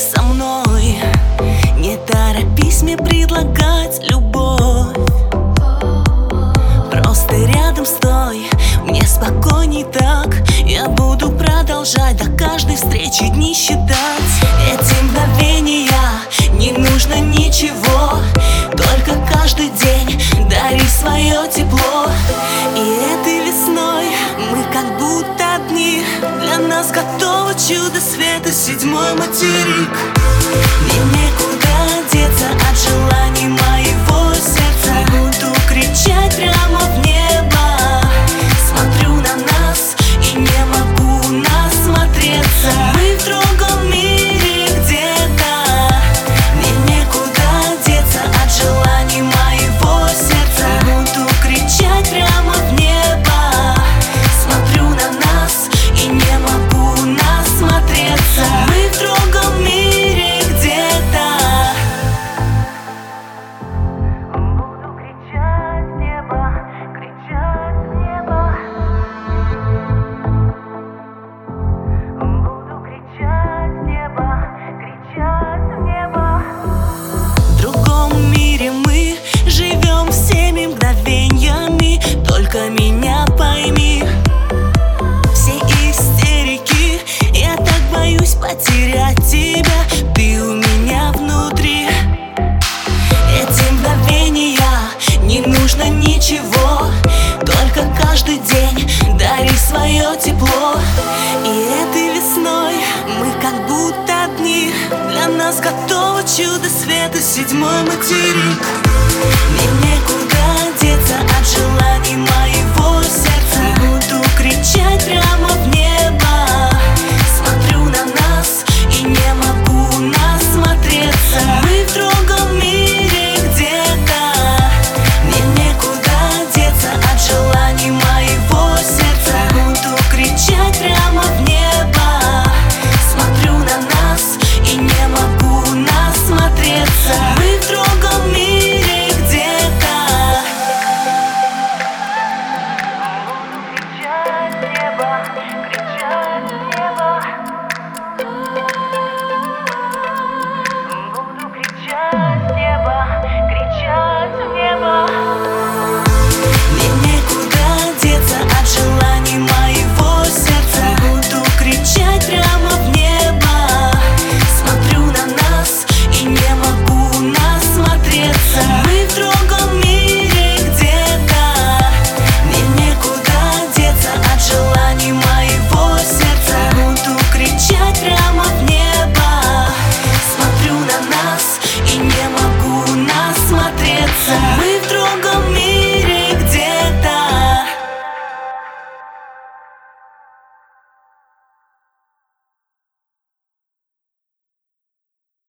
со мной. Не торопись мне предлагать любовь, просто рядом стой, мне спокойней так. Я буду продолжать до каждой встречи дни считать. Эти мгновения не нужно ничего, только каждый день дари свое тепло. И этой весной мы как будто одни, для нас готово чудо света, седьмой материк. Мне некуда деться от желаний моего сердца. Буду кричать прямо в небо, смотрю на нас и не могу насмотреться. Мы в другом мире где-то, мне некуда деться от желаний моего сердца. Буду кричать прямо в небо, смотрю на нас и не могу насмотреться. Мы в другом мире где-то. Буду кричать в небо, кричать в небо. Буду кричать в небо, кричать в небо. В другом мире мы живем всеми мгновениями, только меня пойми. Все истерики, я так боюсь потерять тебя, ты у меня внутри. Эти мгновения не нужно ничего, только каждый день дари свое тепло. И этой весной мы как будто одни, для нас готово чудо света, седьмой материк. Мне некуда деться от желания